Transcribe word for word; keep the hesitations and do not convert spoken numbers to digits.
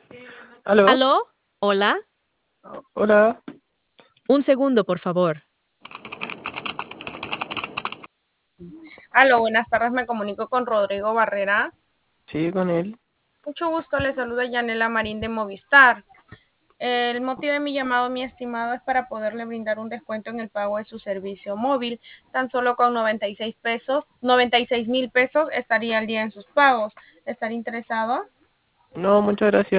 ¿Aló? ¿Aló? ¿Hola? Hola. Un segundo, por favor. Aló, buenas tardes, me comunico con Rodrigo Barrera. Sí, con él. Mucho gusto, le saluda Yanela Marín de Movistar. El motivo de mi llamado, mi estimado, es para poderle brindar un descuento en el pago de su servicio móvil. Tan solo con noventa y seis pesos, noventa y seis mil pesos estaría al día en sus pagos. ¿Estaría interesado? No, muchas gracias.